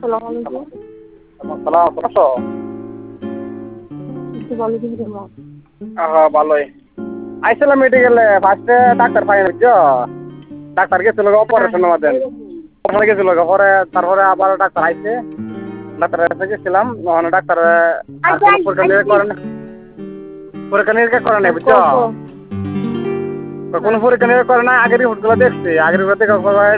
আসসালামু আলাইকুম। সালাম আছো? একটু বলে দিবি মা। ভালোই। আইছিলাম মেডিকেলে ফার্স্টে ডাক্তার পাই না বুঝছো? ডাক্তার গেছিল হ্যাঁ অপারেশনের মধ্যে অপারেশন গেছিল পরে তারপরে আবার ডাক্তার আইছে ডাক্তারের কাছে গেছিলাম ওখানে ডাক্তার আর কোনো পরীক্ষা নিরীক্ষা করে না পরীক্ষা নিরীক্ষা করে নাই বুঝছো? কো কোনো পরীক্ষা নিরীক্ষা করে না আগের রিপোর্টগুলো দেখছি আগের রিপোর্ট দেখে